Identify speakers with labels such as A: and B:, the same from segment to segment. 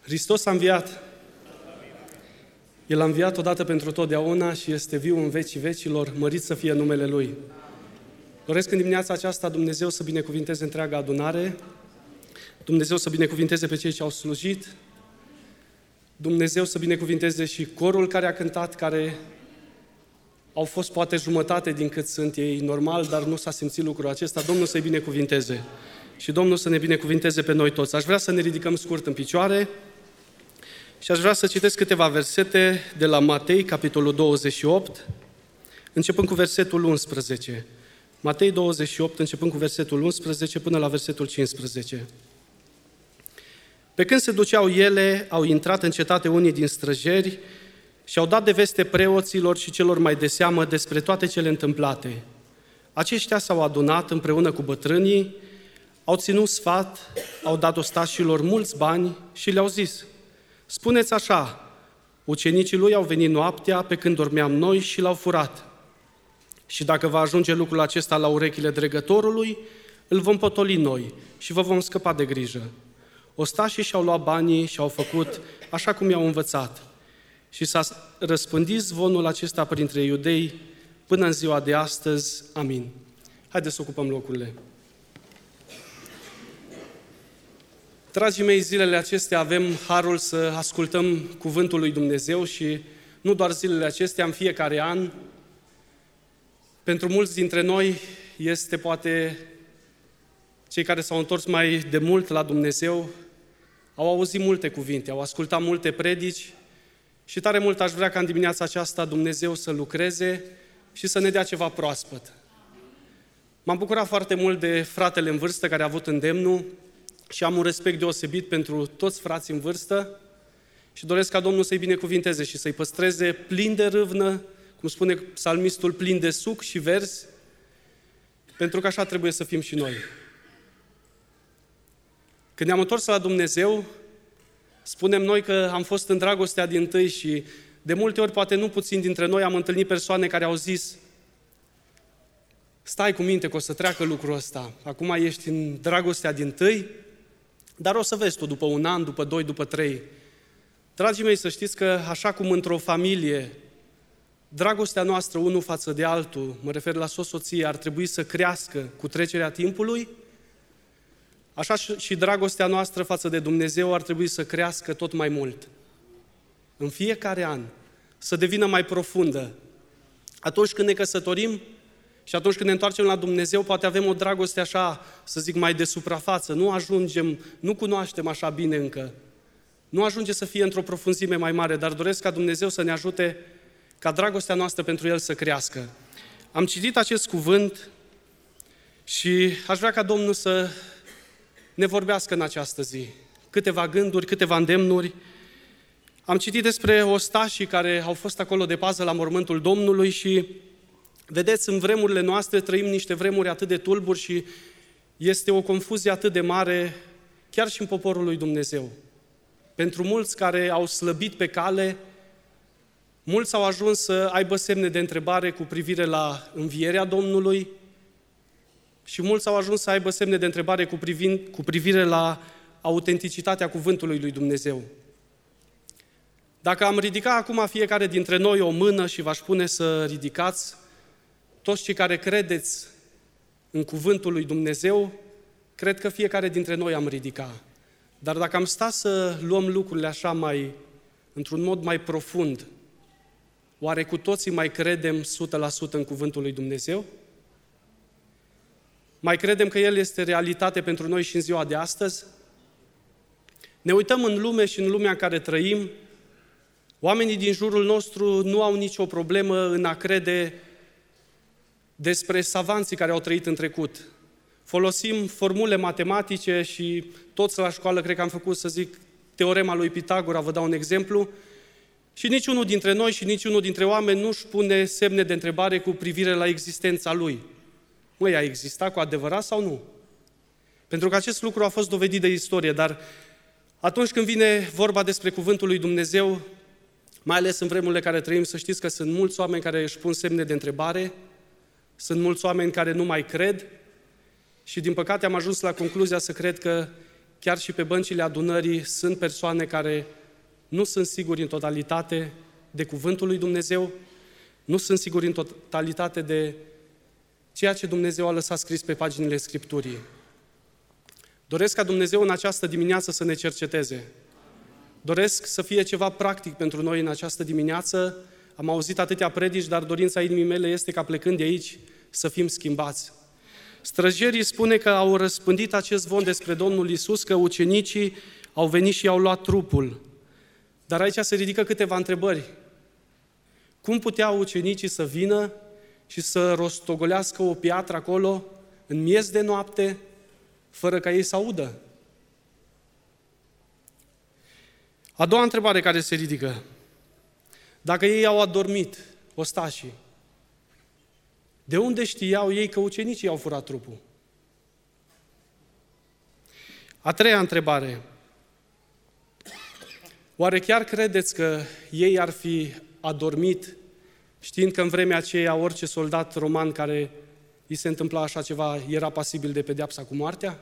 A: Hristos a înviat. El a înviat odată pentru totdeauna și este viu în vecii vecilor, mărit să fie numele Lui. Doresc în dimineața aceasta Dumnezeu să binecuvinteze întreaga adunare, Dumnezeu să binecuvinteze pe cei ce au slujit, Dumnezeu să binecuvinteze și corul care a cântat, care au fost poate jumătate din cât sunt ei normal, dar nu s-a simțit lucrul acesta. Domnul să-i binecuvinteze și Domnul să ne binecuvinteze pe noi toți. Aș vrea să ne ridicăm scurt în picioare și aș vrea să citesc câteva versete de la Matei, capitolul 28, începând cu versetul 11. Matei 28, începând cu versetul 11 până la versetul 15. Pe când se duceau ele, au intrat în cetate unii din străjeri și au dat de veste preoților și celor mai de seamă despre toate cele întâmplate. Aceștia s-au adunat împreună cu bătrânii, au ținut sfat, au dat ostașilor mulți bani și le-au zis: spuneți așa, ucenicii lui au venit noaptea pe când dormeam noi și l-au furat. Și dacă va ajunge lucrul acesta la urechile dregătorului, îl vom potoli noi și vă vom scăpa de grijă. Ostașii și-au luat banii și au făcut așa cum i-au învățat. Și s-a răspândit zvonul acesta printre iudei până în ziua de astăzi. Amin. Haideți să ocupăm locurile. Dragii mei, zilele acestea avem harul să ascultăm Cuvântul lui Dumnezeu și nu doar zilele acestea, în fiecare an. Pentru mulți dintre noi este poate cei care s-au întors mai de mult la Dumnezeu, au auzit multe cuvinte, au ascultat multe predici și tare mult aș vrea ca în dimineața aceasta Dumnezeu să lucreze și să ne dea ceva proaspăt. M-am bucurat foarte mult de fratele în vârstă care a avut îndemnul și am un respect deosebit pentru toți frații în vârstă și doresc ca Domnul să-i binecuvinteze și să-i păstreze plin de râvnă, cum spune psalmistul, plin de suc și verzi, pentru că așa trebuie să fim și noi. Când ne-am întors la Dumnezeu, spunem noi că am fost în dragostea dintâi și de multe ori, poate nu puțin dintre noi, am întâlnit persoane care au zis: stai cu minte că o să treacă lucrul ăsta, acum ești în dragostea dintâi, dar o să vezi tu după un an, după 2, după 3. Dragii mei, să știți că așa cum într-o familie, dragostea noastră unul față de altul, mă refer la soție, ar trebui să crească cu trecerea timpului, așa și dragostea noastră față de Dumnezeu ar trebui să crească tot mai mult. În fiecare an, să devină mai profundă. Atunci când ne căsătorim și atunci când ne întoarcem la Dumnezeu, poate avem o dragoste așa, să zic, mai de suprafață. Nu cunoaștem așa bine încă. Nu ajunge să fie într-o profunzime mai mare, dar doresc ca Dumnezeu să ne ajute ca dragostea noastră pentru El să crească. Am citit acest cuvânt și aș vrea ca Domnul să ne vorbească în această zi. Câteva gânduri, câteva îndemnuri. Am citit despre ostașii care au fost acolo de pază la mormântul Domnului și vedeți, în vremurile noastre trăim niște vremuri atât de tulburi și este o confuzie atât de mare chiar și în poporul lui Dumnezeu. Pentru mulți care au slăbit pe cale, mulți au ajuns să aibă semne de întrebare cu privire la învierea Domnului și mulți au ajuns să aibă semne de întrebare cu privire la autenticitatea cuvântului lui Dumnezeu. Dacă am ridica acum fiecare dintre noi o mână și v-aș pune să ridicați, toți cei care credeți în cuvântul lui Dumnezeu, cred că fiecare dintre noi am ridicat. Dar dacă am sta să luăm lucrurile așa într-un mod mai profund, oare cu toții mai credem 100% în cuvântul lui Dumnezeu? Mai credem că El este realitate pentru noi și în ziua de astăzi? Ne uităm în lume și în lumea în care trăim, oamenii din jurul nostru nu au nicio problemă în a crede despre savanții care au trăit în trecut. Folosim formule matematice și toți la școală cred că am făcut, să zic, teorema lui Pitagora, vă dau un exemplu, și niciunul dintre noi și niciunul dintre oameni nu-și pune semne de întrebare cu privire la existența lui. Măi, a existat cu adevărat sau nu? Pentru că acest lucru a fost dovedit de istorie, dar atunci când vine vorba despre cuvântul lui Dumnezeu, mai ales în vremurile care trăim, să știți că sunt mulți oameni care își pun semne de întrebare, sunt mulți oameni care nu mai cred și din păcate am ajuns la concluzia să cred că chiar și pe băncile adunării sunt persoane care nu sunt siguri în totalitate de cuvântul lui Dumnezeu, nu sunt siguri în totalitate de ceea ce Dumnezeu a lăsat scris pe paginile Scripturii. Doresc ca Dumnezeu în această dimineață să ne cerceteze. Doresc să fie ceva practic pentru noi în această dimineață. Am auzit atâtea predici, dar dorința inimii mele este ca plecând de aici să fim schimbați. Străjerii spune că au răspândit acest zvon despre Domnul Iisus, că ucenicii au venit și i-au luat trupul. Dar aici se ridică câteva întrebări. Cum puteau ucenicii să vină și să rostogolească o piatră acolo, în miez de noapte, fără ca ei să audă? A doua întrebare care se ridică. Dacă ei au adormit, ostașii, de unde știau ei că ucenicii au furat trupul? A treia întrebare. Oare chiar credeți că ei ar fi adormit știind că în vremea aceea orice soldat roman care îi se întâmpla așa ceva era pasibil de pedeapsa cu moartea?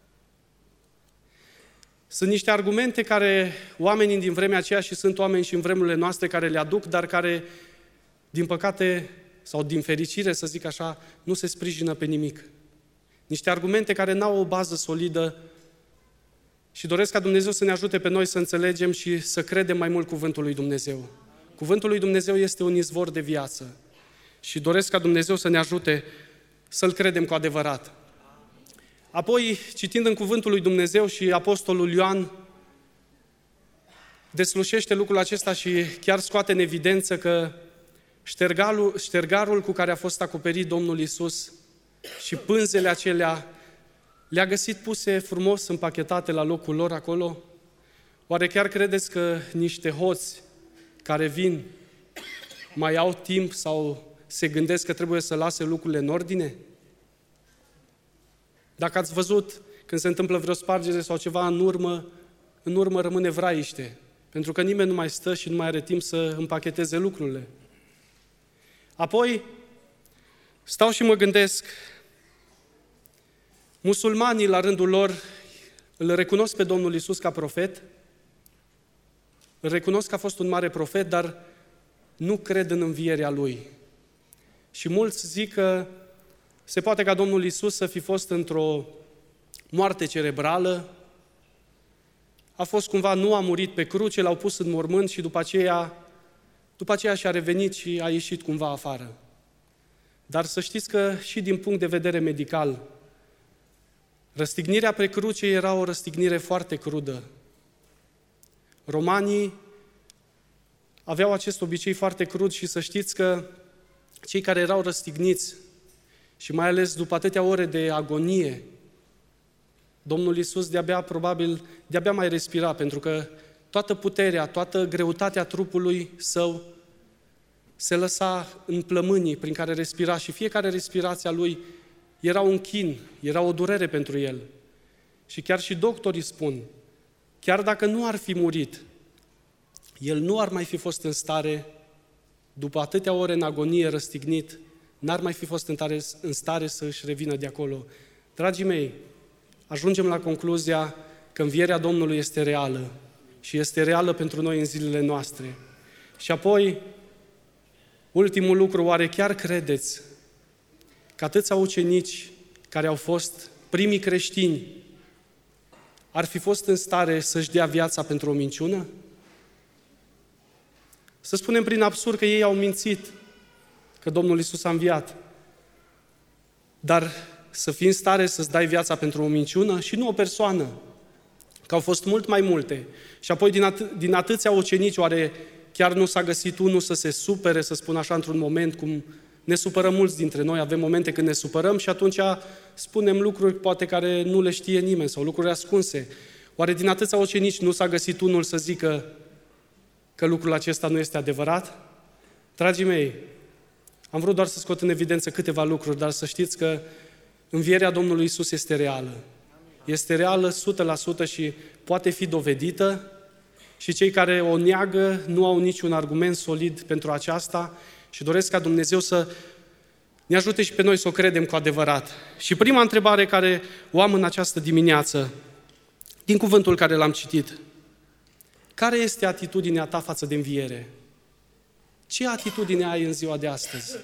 A: Sunt niște argumente care oamenii din vremea aceea, și sunt oameni și în vremurile noastre care le aduc, dar care, din păcate sau din fericire, să zic așa, nu se sprijină pe nimic. Niște argumente care n-au o bază solidă și doresc ca Dumnezeu să ne ajute pe noi să înțelegem și să credem mai mult cuvântul lui Dumnezeu. Cuvântul lui Dumnezeu este un izvor de viață și doresc ca Dumnezeu să ne ajute să-L credem cu adevărat. Apoi, citind în cuvântul lui Dumnezeu, și apostolul Ioan deslușește lucrul acesta și chiar scoate în evidență că ștergarul cu care a fost acoperit Domnul Iisus și pânzele acelea le-a găsit puse frumos împachetate la locul lor acolo. Oare chiar credeți că niște hoți care vin mai au timp sau se gândesc că trebuie să lase lucrurile în ordine? Dacă ați văzut când se întâmplă vreo spargere sau ceva în urmă rămâne vraiște, pentru că nimeni nu mai stă și nu mai are timp să împacheteze lucrurile. Apoi, stau și mă gândesc, musulmanii la rândul lor îl recunosc pe Domnul Iisus ca profet, îl recunosc că a fost un mare profet, dar nu cred în învierea Lui. Și mulți zic că se poate ca Domnul Iisus să fi fost într-o moarte cerebrală, a fost cumva, nu a murit pe cruce, l-au pus în mormânt și după aceea și-a revenit și a ieșit cumva afară. Dar să știți că și din punct de vedere medical, răstignirea pe cruce era o răstignire foarte crudă. Romanii aveau acest obicei foarte crud și să știți că cei care erau răstigniți și mai ales după atâtea ore de agonie, Domnul Iisus de-abia mai respira, pentru că toată puterea, toată greutatea trupului său se lăsa în plămânii prin care respira și fiecare respirație a lui era un chin, era o durere pentru el. Și chiar și doctorii spun, chiar dacă nu ar fi murit, el nu ar mai fi fost în stare, după atâtea ore în agonie răstignit, n-ar mai fi fost în stare să își revină de acolo. Dragii mei, ajungem la concluzia că învierea Domnului este reală și este reală pentru noi în zilele noastre. Și apoi, ultimul lucru, oare chiar credeți că atâția ucenici care au fost primii creștini ar fi fost în stare să-și dea viața pentru o minciună? Să spunem prin absurd că ei au mințit că Domnul Iisus a înviat, dar să fii în stare să-ți dai viața pentru o minciună și nu o persoană, că au fost mult mai multe. Și apoi din atâția ucenici, oare chiar nu s-a găsit unul să se supere, să spun așa, într-un moment, cum ne supărăm mulți dintre noi, avem momente când ne supărăm și atunci spunem lucruri poate care nu le știe nimeni sau lucruri ascunse. Oare din atâția ucenici nu s-a găsit unul să zică că lucrul acesta nu este adevărat? Dragii mei, am vrut doar să scot în evidență câteva lucruri, dar să știți că învierea Domnului Iisus este reală. Este reală 100% și poate fi dovedită și cei care o neagă nu au niciun argument solid pentru aceasta și doresc ca Dumnezeu să ne ajute și pe noi să o credem cu adevărat. Și prima întrebare care o am în această dimineață, din cuvântul care l-am citit. Care este atitudinea ta față de înviere? Ce atitudine ai în ziua de astăzi?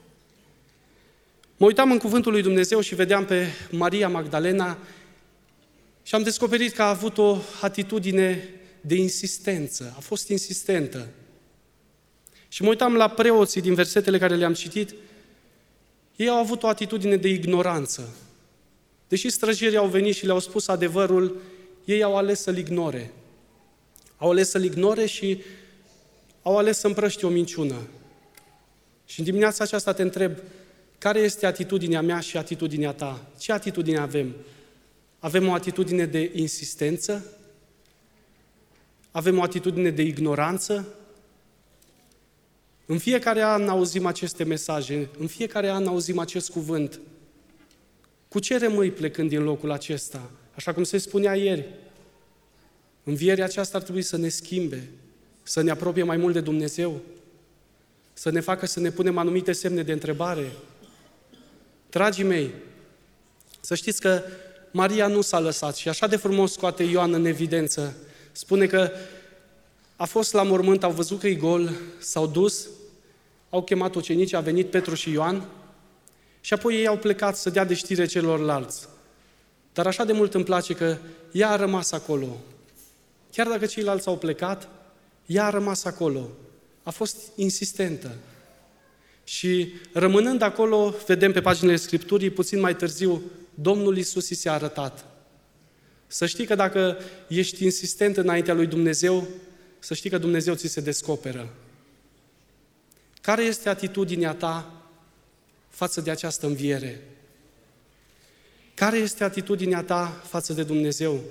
A: Mă uitam în cuvântul lui Dumnezeu și vedeam pe Maria Magdalena și am descoperit că a avut o atitudine de insistență, a fost insistentă. Și mă uitam la preoții din versetele care le-am citit, ei au avut o atitudine de ignoranță. Deși străjerii au venit și le-au spus adevărul, ei au ales să-l ignore. Au ales să-l ignore și au ales să împrăștie o minciună. Și în dimineața aceasta te întreb, care este atitudinea mea și atitudinea ta? Ce atitudine avem? Avem o atitudine de insistență? Avem o atitudine de ignoranță? În fiecare an auzim aceste mesaje, în fiecare an auzim acest cuvânt. Cu ce rămâi plecând din locul acesta? Așa cum se spunea ieri, învierea aceasta ar trebui să ne schimbe, să ne apropie mai mult de Dumnezeu, să ne facă să ne punem anumite semne de întrebare. Dragii mei, să știți că Maria nu s-a lăsat și așa de frumos scoate Ioan în evidență. Spune că a fost la mormânt, au văzut că e gol, s-au dus, au chemat ucenicii, a venit Petru și Ioan și apoi ei au plecat să dea de știre celorlalți. Dar așa de mult îmi place că ea a rămas acolo. Chiar dacă ceilalți au plecat, ea a rămas acolo. A fost insistentă. Și rămânând acolo, vedem pe paginile Scripturii, puțin mai târziu, Domnul Iisus i s-a arătat. Să știi că dacă ești insistent înaintea lui Dumnezeu, să știi că Dumnezeu ți se descoperă. Care este atitudinea ta față de această înviere? Care este atitudinea ta față de Dumnezeu?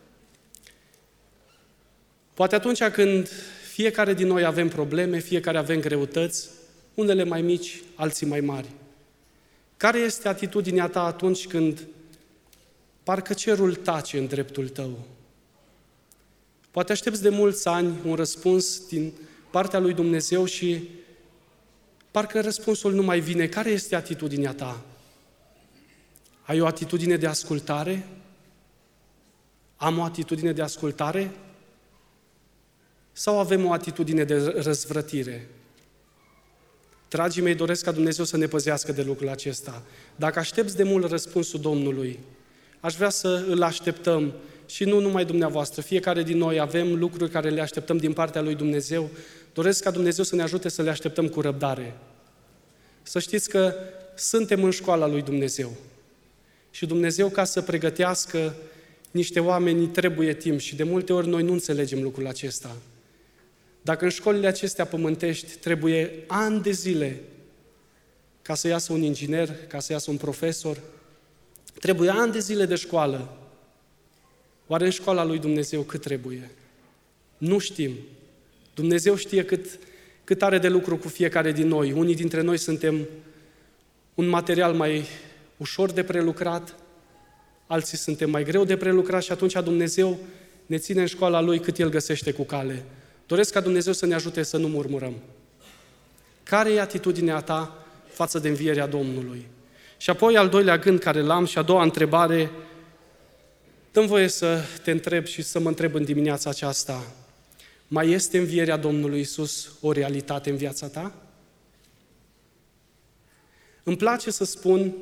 A: Poate atunci când fiecare din noi avem probleme, fiecare avem greutăți, unele mai mici, alții mai mari. Care este atitudinea ta atunci când parcă cerul tace în dreptul tău? Poate aștepți de mulți ani un răspuns din partea lui Dumnezeu și parcă răspunsul nu mai vine. Care este atitudinea ta? Ai o atitudine de ascultare? Am o atitudine de ascultare? Sau avem o atitudine de răzvrătire? Dragii mei, doresc ca Dumnezeu să ne păzească de lucrul acesta. Dacă aștepți de mult răspunsul Domnului, aș vrea să îl așteptăm și nu numai dumneavoastră. Fiecare din noi avem lucruri care le așteptăm din partea lui Dumnezeu. Doresc ca Dumnezeu să ne ajute să le așteptăm cu răbdare. Să știți că suntem în școala lui Dumnezeu. Și Dumnezeu, ca să pregătească niște oameni, trebuie timp și de multe ori noi nu înțelegem lucrul acesta. Dacă în școlile acestea pământești trebuie ani de zile ca să iasă un inginer, ca să iasă un profesor, trebuie ani de zile de școală. Oare în școala lui Dumnezeu cât trebuie? Nu știm. Dumnezeu știe cât are de lucru cu fiecare din noi. Unii dintre noi suntem un material mai ușor de prelucrat, alții suntem mai greu de prelucrat și atunci Dumnezeu ne ține în școala Lui cât El găsește cu cale. Doresc ca Dumnezeu să ne ajute să nu murmurăm. Care e atitudinea ta față de învierea Domnului? Și apoi al doilea gând care l-am și a doua întrebare, dă-mi voie să te întreb și să mă întreb în dimineața aceasta, mai este învierea Domnului Iisus o realitate în viața ta? Îmi place să spun,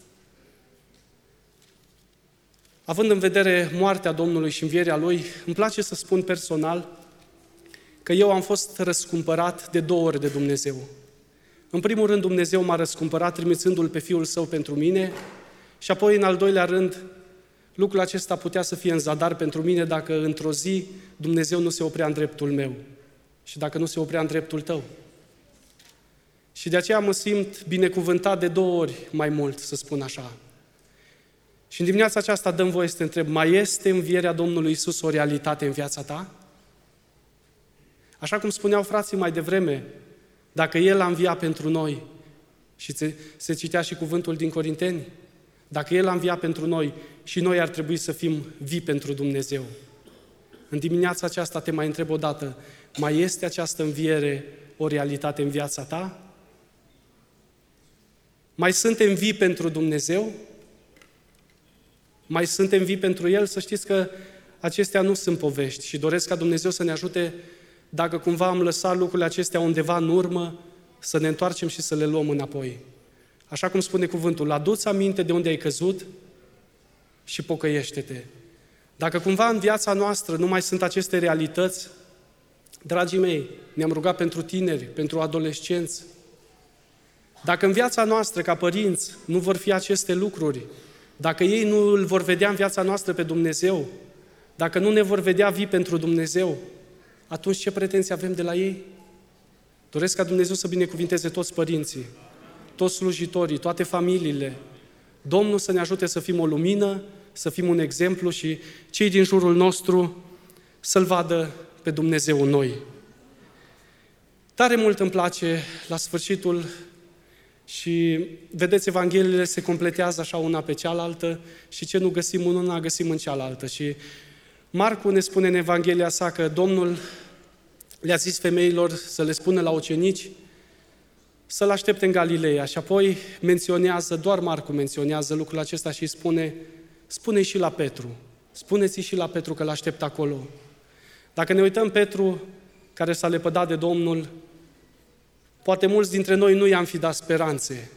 A: având în vedere moartea Domnului și învierea Lui, îmi place să spun personal că eu am fost răscumpărat de 2 ori de Dumnezeu. În primul rând, Dumnezeu m-a răscumpărat trimițându-L pe Fiul Său pentru mine și apoi, în al doilea rând, lucrul acesta putea să fie în zadar pentru mine dacă într-o zi Dumnezeu nu se oprea în dreptul meu și dacă nu se oprea în dreptul tău. Și de aceea mă simt binecuvântat de 2 ori mai mult, să spun așa. Și în dimineața aceasta dăm voie să te întreb, mai este învierea Domnului Iisus o realitate în viața ta? Așa cum spuneau frații mai devreme, dacă El a înviat pentru noi, și se citea și cuvântul din Corinteni, dacă El a înviat pentru noi, și noi ar trebui să fim vii pentru Dumnezeu. În dimineața aceasta te mai întreb o dată, mai este această înviere o realitate în viața ta? Mai suntem vii pentru Dumnezeu? Mai suntem vii pentru El? Să știți că acestea nu sunt povești și doresc ca Dumnezeu să ne ajute, dacă cumva am lăsat lucrurile acestea undeva în urmă, să ne întoarcem și să le luăm înapoi. Așa cum spune cuvântul, adu-ți aminte de unde ai căzut și pocăiește-te. Dacă cumva în viața noastră nu mai sunt aceste realități, dragii mei, ne-am rugat pentru tineri, pentru adolescenți. Dacă în viața noastră, ca părinți, nu vor fi aceste lucruri, dacă ei nu îl vor vedea în viața noastră pe Dumnezeu, dacă nu ne vor vedea vii pentru Dumnezeu, atunci ce pretenții avem de la ei? Doresc ca Dumnezeu să binecuvinteze toți părinții, toți slujitorii, toate familiile. Domnul să ne ajute să fim o lumină, să fim un exemplu și cei din jurul nostru să-L vadă pe Dumnezeu în noi. Tare mult îmi place la sfârșitul și vedeți, Evangheliile se completează așa una pe cealaltă și ce nu găsim în una, găsim în cealaltă. Și Marcu ne spune în Evanghelia sa că Domnul le-a zis femeilor să le spună la ucenici să-L aștepte în Galileea și apoi menționează, doar Marcu menționează lucrul acesta și spune și la Petru, spuneți și la Petru că L aștept acolo. Dacă ne uităm, Petru, care s-a lepădat de Domnul, poate mulți dintre noi nu i-am fi dat speranțe.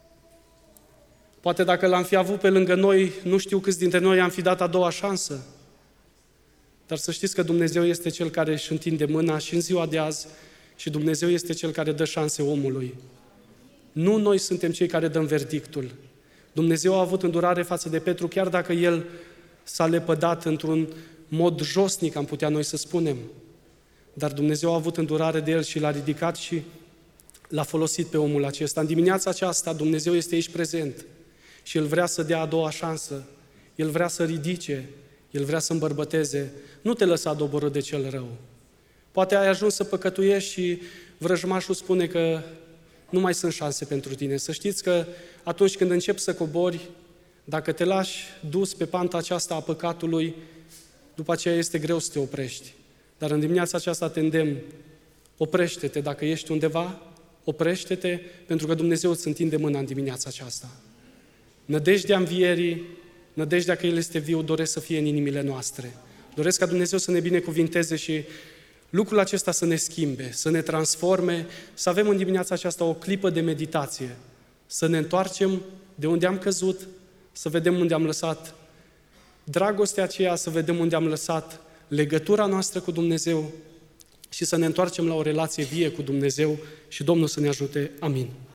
A: Poate dacă L-am fi avut pe lângă noi, nu știu câți dintre noi i-am fi dat a doua șansă. Dar să știți că Dumnezeu este Cel care își întinde mâna și în ziua de azi și Dumnezeu este Cel care dă șanse omului. Nu noi suntem cei care dăm verdictul. Dumnezeu a avut îndurare față de Petru, chiar dacă el s-a lepădat într-un mod josnic, am putea noi să spunem. Dar Dumnezeu a avut îndurare de el și l-a ridicat și l-a folosit pe omul acesta. În dimineața aceasta Dumnezeu este aici prezent și El vrea să dea a doua șansă. El vrea să ridice, El vrea să îmbărbăteze. Nu te lăsa doborât de cel rău. Poate ai ajuns să păcătuiești și vrăjmașul spune că nu mai sunt șanse pentru tine. Să știți că atunci când începi să cobori, dacă te lași dus pe panta aceasta a păcatului, după aceea este greu să te oprești. Dar în dimineața aceasta te îndemn, oprește-te dacă ești undeva, oprește-te, pentru că Dumnezeu îți întinde mâna în dimineața aceasta. Nădejdea învierii, nădejdea că El este viu, doresc să fie în inimile noastre. Doresc ca Dumnezeu să ne binecuvinteze și lucrul acesta să ne schimbe, să ne transforme, să avem în dimineața aceasta o clipă de meditație, să ne întoarcem de unde am căzut, să vedem unde am lăsat dragostea aceea, să vedem unde am lăsat legătura noastră cu Dumnezeu și să ne întoarcem la o relație vie cu Dumnezeu și Domnul să ne ajute. Amin.